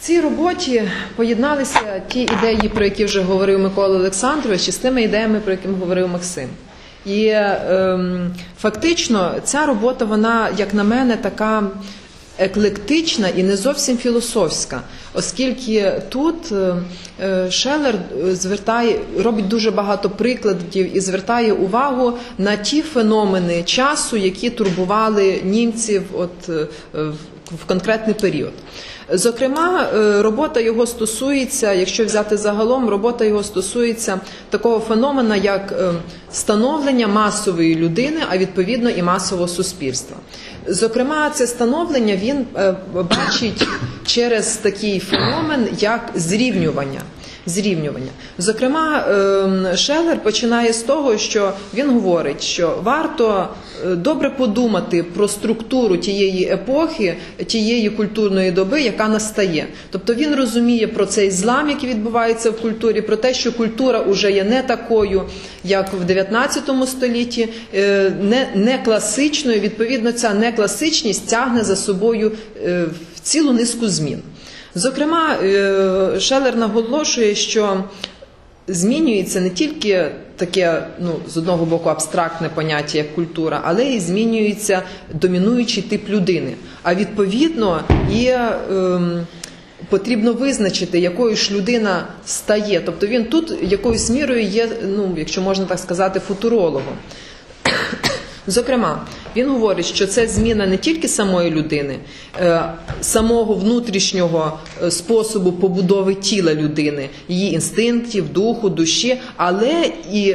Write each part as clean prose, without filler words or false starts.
цій роботі поєдналися ті ідеї, про які вже говорив Микола Олександрович, і з тими ідеями, про які говорив Максим. І фактично ця робота, вона, як на мене, така еклектична і не зовсім філософська, оскільки тут Шеллер робить дуже багато прикладів і звертає увагу на ті феномени часу, які турбували німців в конкретний період. Зокрема, робота його стосується, якщо взяти загалом, робота його стосується такого феномена, як становлення масової людини, а відповідно і масового суспільства. Зокрема, це становлення він бачить через такий феномен, як зрівнювання. Зокрема, Шеллер починає з того, що він говорить, що варто добре подумати про структуру тієї епохи, тієї культурної доби, яка настає. Тобто він розуміє про цей злам, який відбувається в культурі, про те, що культура вже є не такою, як в 19 столітті, не класичною. Відповідно, ця некласичність тягне за собою цілу низку змін. Зокрема, Шеллер наголошує, що змінюється не тільки таке, з одного боку, абстрактне поняття, як культура, але і змінюється домінуючий тип людини. А відповідно, потрібно визначити, якою ж людина стає. Тобто він тут якоюсь мірою є, якщо можна так сказати, футурологом. Зокрема, він говорить, що це зміна не тільки самої людини, самого внутрішнього способу побудови тіла людини, її інстинктів, духу, душі, але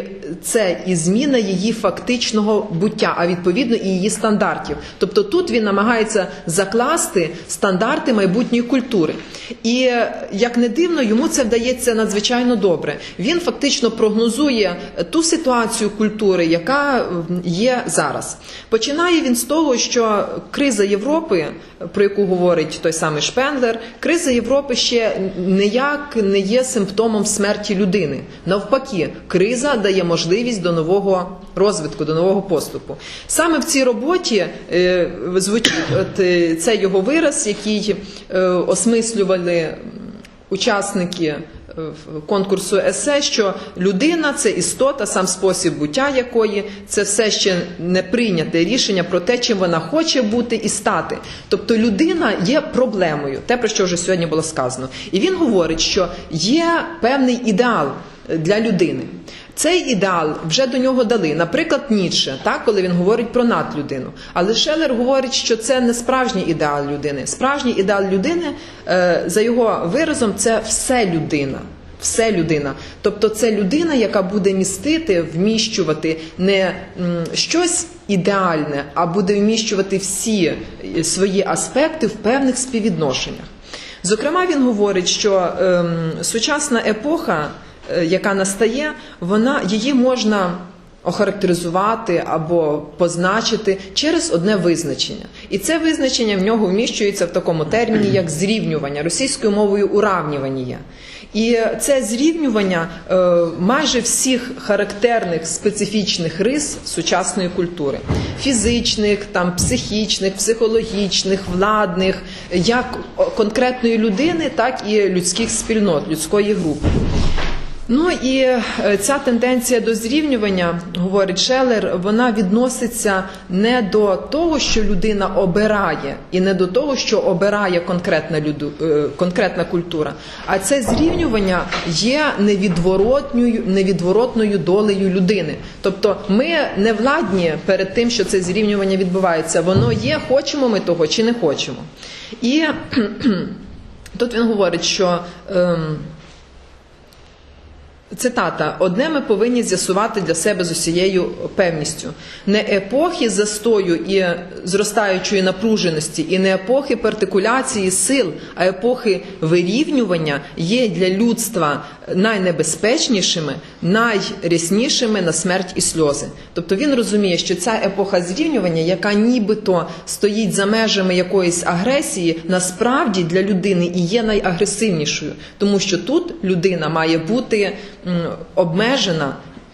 це і зміна її фактичного буття, а відповідно і її стандартів. Тобто тут він намагається закласти стандарти майбутньої культури. І, як не дивно, йому це вдається надзвичайно добре. Він фактично прогнозує ту ситуацію культури, яка є зараз. Починає він з того, що криза Європи, про яку говорить той самий Шпенглер, криза Європи ще ніяк не є симптомом смерті людини. Навпаки, криза дає можливість до нового розвитку, до нового поступу. Саме в цій роботі звучить цей його вираз, який осмислювали учасники конкурсу есе, що людина – це істота, сам спосіб буття якої – це все ще не прийняте рішення про те, чим вона хоче бути і стати. Тобто людина є проблемою, те, про що вже сьогодні було сказано. І він говорить, що є певний ідеал для людини. Цей ідеал вже до нього дали, наприклад, Ніцше, коли він говорить про надлюдину. Але Шеллер говорить, що це не справжній ідеал людини. Справжній ідеал людини, за його виразом, це все людина. Все людина. Тобто це людина, яка буде містити, вміщувати не щось ідеальне, а буде вміщувати всі свої аспекти в певних співвідношеннях. Зокрема, він говорить, що сучасна епоха, яка настає, її можна охарактеризувати або позначити через одне визначення. І це визначення в нього вміщується в такому терміні, як зрівнювання, російською мовою уравнювання. І це зрівнювання майже всіх характерних специфічних рис сучасної культури. Фізичних, психічних, психологічних, владних, як конкретної людини, так і людських спільнот, людської групи. І ця тенденція до зрівнювання, говорить Шеллер, вона відноситься не до того, що людина обирає, і не до того, що обирає конкретна культура, а це зрівнювання є невідворотною долею людини. Тобто ми не владні перед тим, що це зрівнювання відбувається. Воно є, хочемо ми того чи не хочемо. І тут він говорить, що... Цитата. «Одне ми повинні з'ясувати для себе з усією певністю. Не епохи застою і зростаючої напруженості, і не епохи партикуляції сил, а епохи вирівнювання є для людства найнебезпечнішими, найряснішими на смерть і сльози». Тобто він розуміє, що ця епоха зрівнювання, яка нібито стоїть за межами якоїсь агресії, насправді для людини і є найагресивнішою. Тому що тут людина має бути обмежена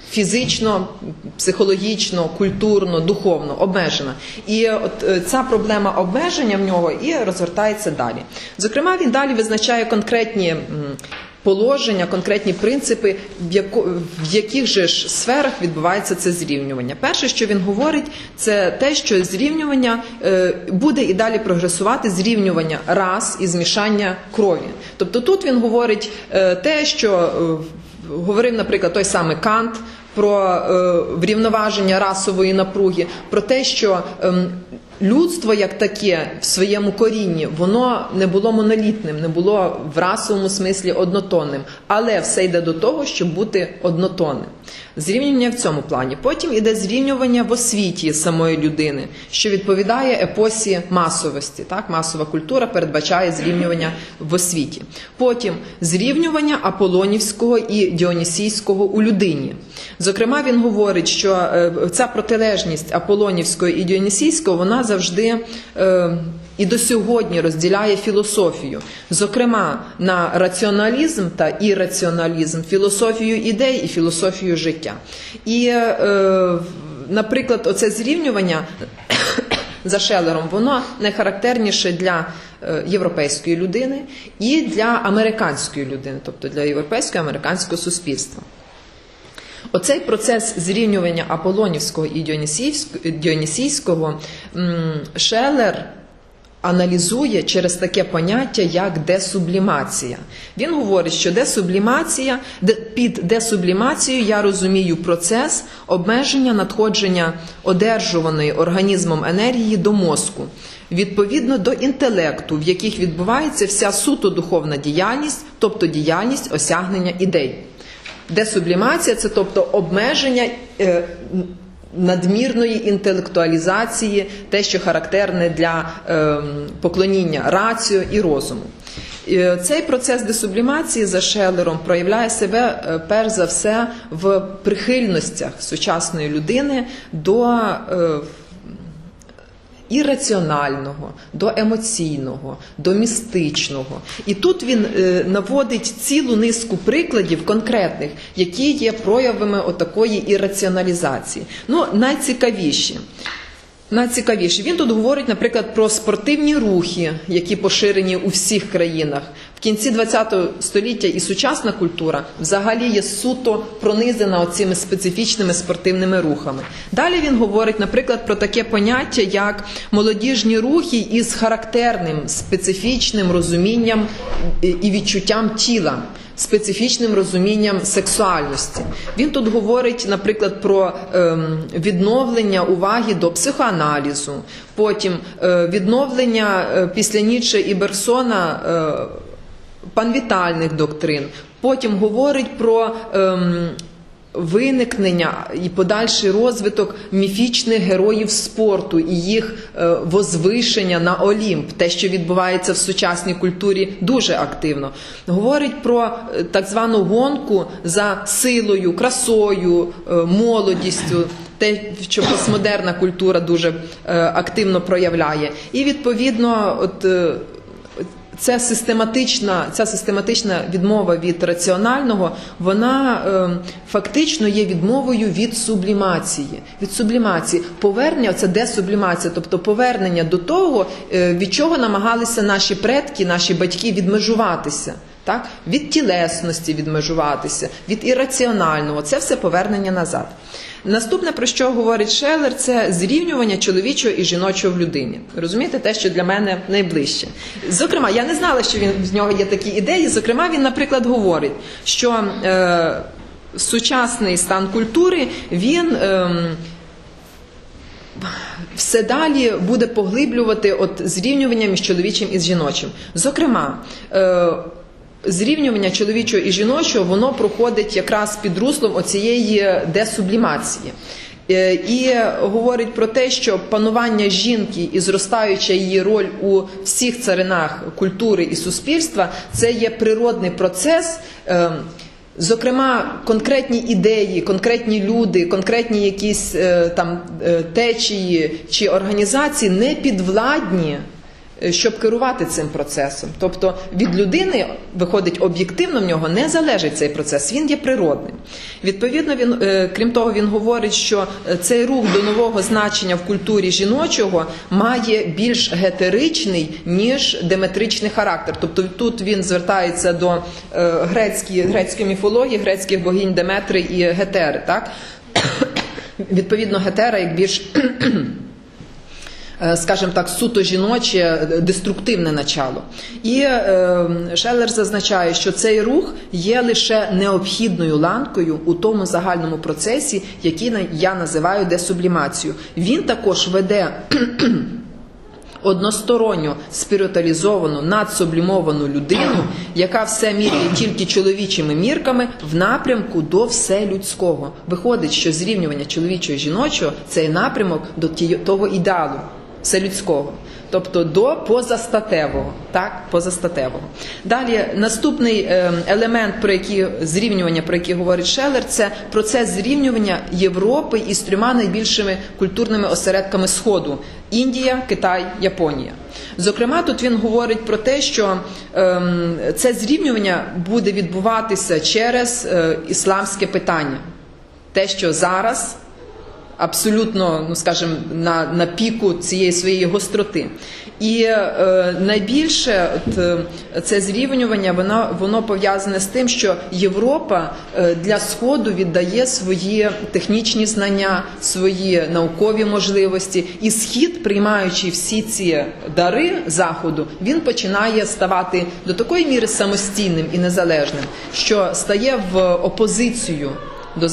фізично, психологічно, культурно, духовно обмежена. І от ця проблема обмеження в нього і розгортається далі. Зокрема, він далі визначає конкретні положення, конкретні принципи, в яких же ж сферах відбувається це зрівнювання. Перше, що він говорить, це те, що зрівнювання буде і далі прогресувати зрівнювання рас і змішання крові. Тобто тут він говорить те, що говорив, наприклад, той самий Кант про врівноваження расової напруги, про те, що людство як таке в своєму корінні, воно не було монолітним, не було в расовому смислі однотонним, але все йде до того, щоб бути однотонним. Зрівнювання в цьому плані. Потім іде зрівнювання в освіті самої людини, що відповідає епосі масовості. Так? Масова культура передбачає зрівнювання в освіті. Потім зрівнювання аполлонівського і діонісійського у людині. Зокрема, він говорить, що ця протилежність аполлонівського і діонісійського, вона завжди і до сьогодні розділяє філософію. Зокрема, на раціоналізм та ірраціоналізм, філософію ідей і філософію життя. І, наприклад, оце зрівнювання за Шеллером, воно найхарактерніше для європейської людини і для американської людини, тобто для європейського і американського суспільства. Оцей процес зрівнювання аполлонівського і діонісійського Шеллер аналізує через таке поняття, як десублімація. Він говорить, що під десублімацією я розумію процес обмеження надходження одержуваної організмом енергії до мозку, відповідно до інтелекту, в яких відбувається вся суто духовна діяльність, тобто діяльність осягнення ідей. Десублімація – це тобто обмеження надмірної інтелектуалізації, те, що характерне для поклоніння раціо і розуму. Цей процес десублімації за Шеллером проявляє себе перш за все в прихильностях сучасної людини до ірраціонального, до емоційного, до містичного. І тут він наводить цілу низку прикладів конкретних, які є проявами отакої ірраціоналізації. Ну, найцікавіші. Він тут говорить, наприклад, про спортивні рухи, які поширені у всіх країнах. В кінці ХХ століття і сучасна культура взагалі є суто пронизана оцими специфічними спортивними рухами. Далі він говорить, наприклад, про таке поняття, як молодіжні рухи із характерним, специфічним розумінням і відчуттям тіла, специфічним розумінням сексуальності. Він тут говорить, наприклад, про відновлення уваги до психоаналізу, потім відновлення після Ніцше і Бергсона панвітальних доктрин, потім говорить про виникнення і подальший розвиток міфічних героїв спорту і їх возвишення на Олімп, те, що відбувається в сучасній культурі дуже активно. Говорить про так звану гонку за силою, красою, молодістю, те, що постмодерна культура дуже активно проявляє. І, відповідно, ця систематична відмова від раціонального, вона фактично є відмовою від сублімації. Повернення, це десублімація, тобто повернення до того, від чого намагалися наші предки, наші батьки відмежуватися. Так? Від тілесності відмежуватися, від ірраціонального. Це все повернення назад. Наступне, про що говорить Шеллер, це зрівнювання чоловічого і жіночого в людині. Розумієте, те, що для мене найближче. Зокрема, я не знала, що в нього є такі ідеї. Зокрема, він, наприклад, говорить, що сучасний стан культури, він все далі буде поглиблювати зрівнювання між чоловічим і жіночим. Зокрема, зрівнювання чоловічого і жіночого, воно проходить якраз під руслом оцієї десублімації. І говорить про те, що панування жінки і зростаюча її роль у всіх царинах культури і суспільства – це є природний процес. Зокрема, конкретні ідеї, конкретні люди, конкретні якісь там течії чи організації не підвладні щоб керувати цим процесом. Тобто від людини, виходить, об'єктивно в нього не залежить цей процес, він є природним. Відповідно, крім того, він говорить, що цей рух до нового значення в культурі жіночого має більш гетеричний, ніж деметричний характер. Тобто тут він звертається до грецької міфології, грецьких богинь Деметри і Гетери. Так? Відповідно, Гетера як більш, скажімо так, суто жіноче, деструктивне начало. І Шеллер зазначає, що цей рух є лише необхідною ланкою у тому загальному процесі, який я називаю десублімацією. Він також веде односторонньо спіритуалізовану, надсублімовану людину, яка все міряє тільки чоловічими мірками в напрямку до вселюдського. Виходить, що зрівнювання чоловічого і жіночого – це напрямок до того ідеалу вселюдського. Тобто до позастатевого, так, позастатевого. Далі, наступний елемент зрівнювання, про який говорить Шеллер, це процес зрівнювання Європи із 3 найбільшими культурними осередками Сходу – Індія, Китай, Японія. Зокрема, тут він говорить про те, що це зрівнювання буде відбуватися через ісламське питання. Те, що зараз абсолютно, скажімо, на піку цієї своєї гостроти. І найбільше це зрівнювання, воно пов'язане з тим, що Європа для Сходу віддає свої технічні знання, свої наукові можливості. І Схід, приймаючи всі ці дари Заходу, він починає ставати до такої міри самостійним і незалежним, що стає в опозицію до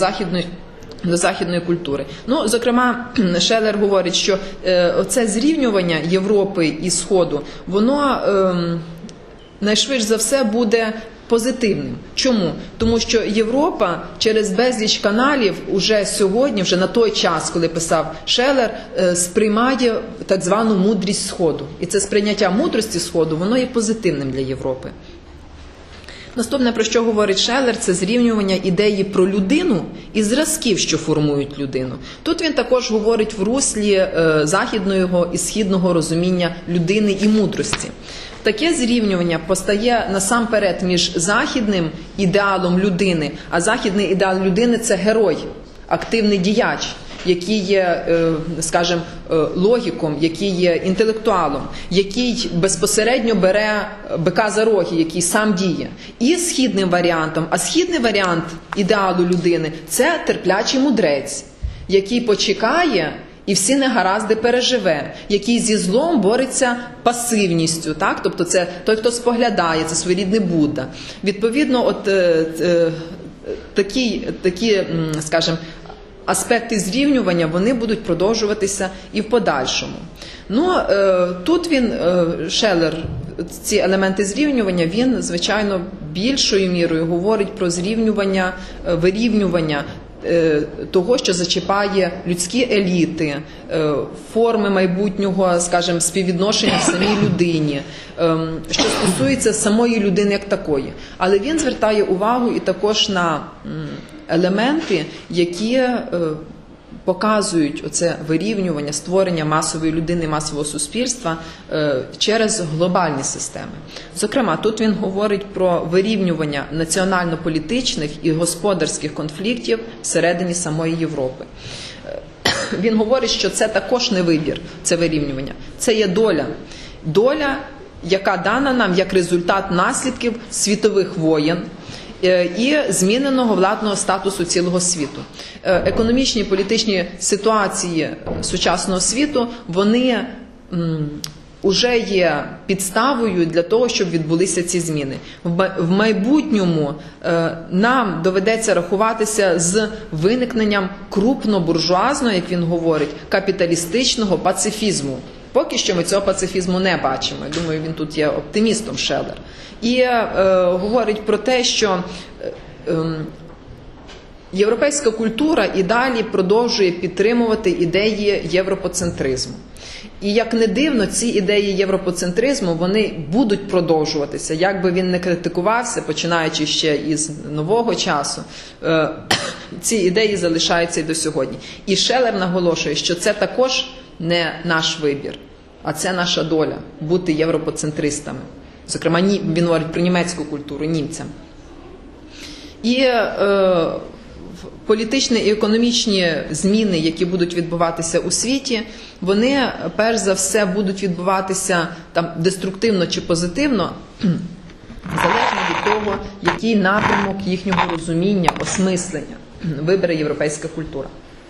західної культури. Ну, зокрема, Шеллер говорить, що це зрівнювання Європи і Сходу, воно найшвидше за все буде позитивним. Чому? Тому що Європа через безліч каналів уже сьогодні, вже на той час, коли писав Шеллер, сприймає так звану мудрість Сходу. І це сприйняття мудрості Сходу, воно є позитивним для Європи. Наступне, про що говорить Шеллер, це зрівнювання ідеї про людину і зразків, що формують людину. Тут він також говорить в руслі західного і східного розуміння людини і мудрості. Таке зрівнювання постає насамперед між західним ідеалом людини, а західний ідеал людини – це герой, активний діяч, який є, скажімо, логіком, який є інтелектуалом, який безпосередньо бере бика за роги, який сам діє. І східним варіантом, а східний варіант ідеалу людини – це терплячий мудрець, який почекає і всі негаразди переживе, який зі злом бореться пасивністю, так? Тобто це той, хто споглядає, це своєрідний Будда. Відповідно, такі, скажімо, аспекти зрівнювання, вони будуть продовжуватися і в подальшому. Ну, тут Шеллер, ці елементи зрівнювання, він, звичайно, більшою мірою говорить про зрівнювання, вирівнювання того, що зачіпає людські еліти, форми майбутнього, скажімо, співвідношення в самій людині, що стосується самої людини як такої. Але він звертає увагу і також на елементи, які показують оце вирівнювання, створення масової людини, масового суспільства через глобальні системи. Зокрема, тут він говорить про вирівнювання національно-політичних і господарських конфліктів всередині самої Європи. Він говорить, що це також не вибір, це вирівнювання, це є доля. Доля, яка дана нам як результат наслідків світових воєн, і зміненого владного статусу цілого світу. Економічні і політичні ситуації сучасного світу, вони вже є підставою для того, щоб відбулися ці зміни. В майбутньому нам доведеться рахуватися з виникненням крупнобуржуазного, як він говорить, капіталістичного пацифізму. Поки що ми цього пацифізму не бачимо. Я думаю, він тут є оптимістом, Шеллер. І говорить про те, що європейська культура і далі продовжує підтримувати ідеї європоцентризму. І як не дивно, ці ідеї європоцентризму, вони будуть продовжуватися. Як би він не критикувався, починаючи ще із нового часу, ці ідеї залишаються і до сьогодні. І Шеллер наголошує, що це також не наш вибір. А це наша доля – бути європоцентристами. Зокрема, він говорить про німецьку культуру, німцям. І політичні і економічні зміни, які будуть відбуватися у світі, вони, перш за все, будуть відбуватися там деструктивно чи позитивно, залежно від того, який напрямок їхнього розуміння, осмислення вибере європейська культура.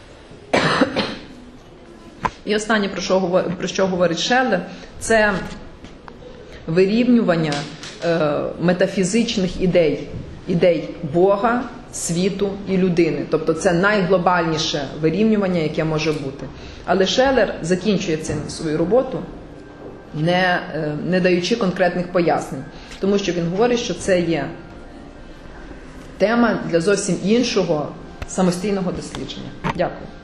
І останнє, про що говорить Шеллер, це вирівнювання метафізичних ідей Бога, світу і людини. Тобто це найглобальніше вирівнювання, яке може бути. Але Шеллер закінчує цим свою роботу, не даючи конкретних пояснень. Тому що він говорить, що це є тема для зовсім іншого самостійного дослідження. Дякую.